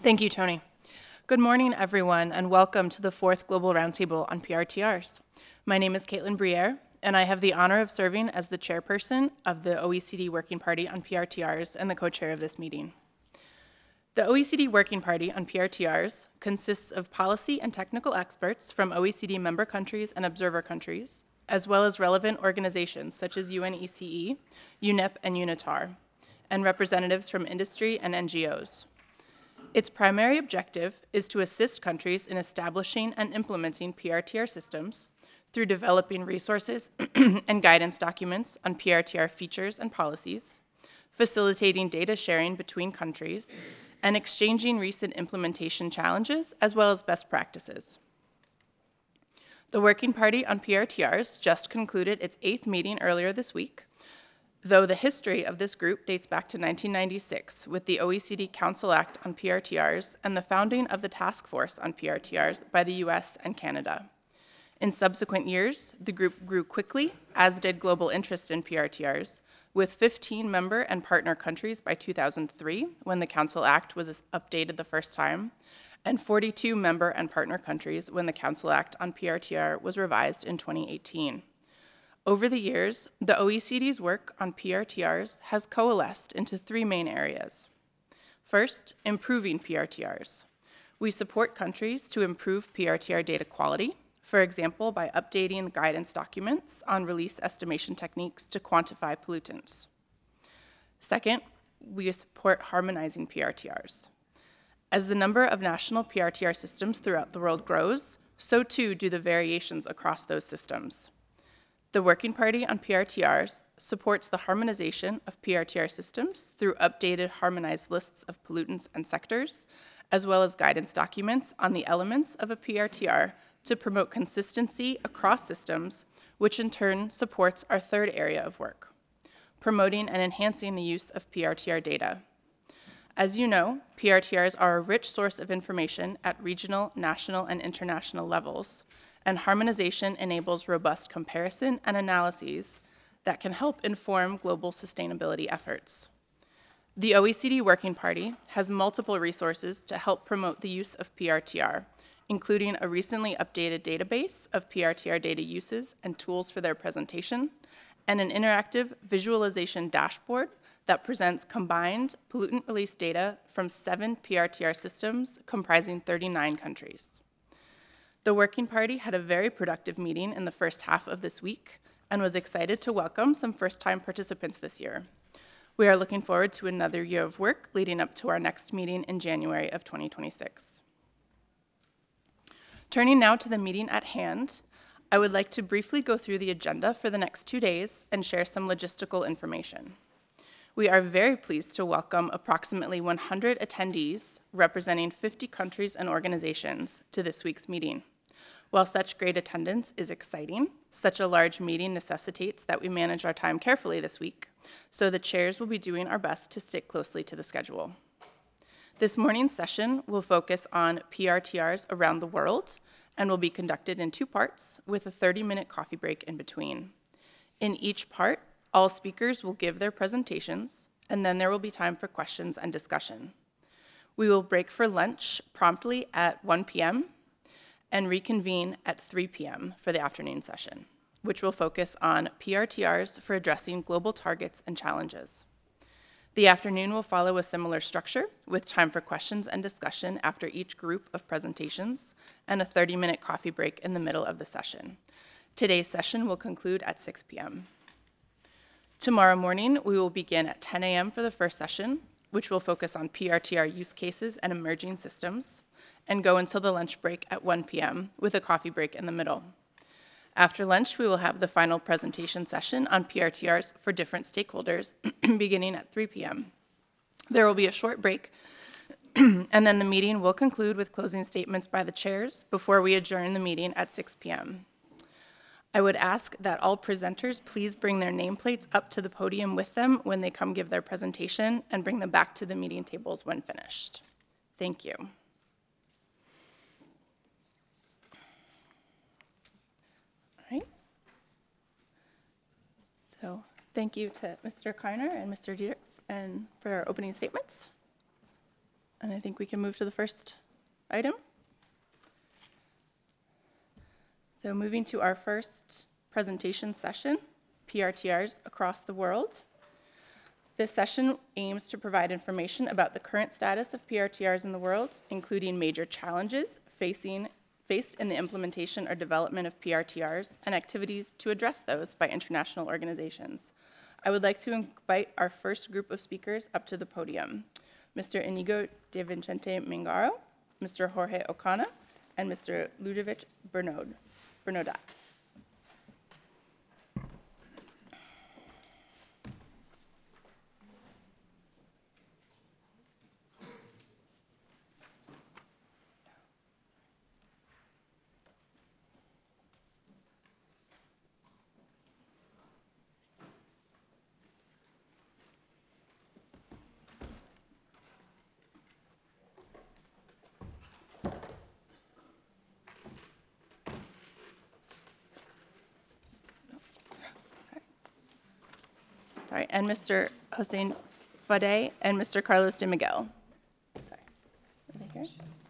Thank you, Tony. Good morning, everyone, and welcome to the fourth Global Roundtable on PRTRs. My name is Caitlin Briere, and I have the honor of serving as the chairperson of the OECD Working Party on PRTRs and the co-chair of this meeting. The OECD Working Party on PRTRs consists of policy and technical experts from OECD member countries and observer countries, as well as relevant organizations such as UNECE, UNEP, and UNITAR, and representatives from industry and NGOs. Its primary objective is to assist countries in establishing and implementing PRTR systems through developing resources and guidance documents on PRTR features and policies, facilitating data sharing between countries, and exchanging recent implementation challenges as well as best practices. The Working Party on PRTRs just concluded its 8th meeting earlier this week, though the history of this group dates back to 1996 with the OECD Council Act on PRTRs and the founding of the Task Force on PRTRs by the US and Canada. In subsequent years, the group grew quickly, as did global interest in PRTRs, with 15 member and partner countries by 2003, when the Council Act was updated the first time, and 42 member and partner countries when the Council Act on PRTR was revised in 2018. Over the years, the OECD's work on PRTRs has coalesced into 3 main areas. First, improving PRTRs. We support countries to improve PRTR data quality, for example, by updating guidance documents on release estimation techniques to quantify pollutants. Second, we support harmonizing PRTRs. As the number of national PRTR systems throughout the world grows, so too do the variations across those systems. The Working Party on PRTRs supports the harmonization of PRTR systems through updated harmonized lists of pollutants and sectors, as well as guidance documents on the elements of a PRTR to promote consistency across systems, which in turn supports our third area of work, promoting and enhancing the use of PRTR data. As you know, PRTRs are a rich source of information at regional, national, and international levels, and harmonization enables robust comparison and analyses that can help inform global sustainability efforts. The OECD Working Party has multiple resources to help promote the use of PRTR, including a recently updated database of PRTR data uses and tools for their presentation, and an interactive visualization dashboard that presents combined pollutant release data from 7 PRTR systems comprising 39 countries. The Working Party had a very productive meeting in the first half of this week and was excited to welcome some first-time participants this year. We are looking forward to another year of work leading up to our next meeting in January of 2026. Turning now to the meeting at hand, I would like to briefly go through the agenda for the next 2 days and share some logistical information. We are very pleased to welcome approximately 100 attendees representing 50 countries and organizations to this week's meeting. While such great attendance is exciting, such a large meeting necessitates that we manage our time carefully this week, so the chairs will be doing our best to stick closely to the schedule. This morning's session will focus on PRTRs around the world and will be conducted in 2 parts with a 30-minute coffee break in between. In each part, all speakers will give their presentations, and then there will be time for questions and discussion. We will break for lunch promptly at 1 p.m. and reconvene at 3 p.m. for the afternoon session, which will focus on PRTRs for addressing global targets and challenges. The afternoon will follow a similar structure with time for questions and discussion after each group of presentations and a 30-minute coffee break in the middle of the session. Today's session will conclude at 6 p.m. Tomorrow morning, we will begin at 10 a.m. for the first session, which will focus on PRTR use cases and emerging systems, and go until the lunch break at 1 p.m. with a coffee break in the middle. After lunch, we will have the final presentation session on PRTRs for different stakeholders beginning at 3 p.m. There will be a short break, and then the meeting will conclude with closing statements by the chairs before we adjourn the meeting at 6 p.m. I would ask that all presenters please bring their nameplates up to the podium with them when they come give their presentation and bring them back to the meeting tables when finished. Thank you. All right. So thank you to Mr. Karner and Mr. Dierks and for our opening statements. And I think we can move to the first item. So moving to our first presentation session, PRTRs across the world. This session aims to provide information about the current status of PRTRs in the world, including major challenges faced in the implementation or development of PRTRs and activities to address those by international organizations. I would like to invite our first group of speakers up to the podium. Mr. Inigo de Vicente Mingaro, Mr. Jorge Ocana, and Mr. Ludovic Bernodat. Sorry, and Mr. Hossein Fadey and Mr. Carlos de Miguel. Sorry. Are they here?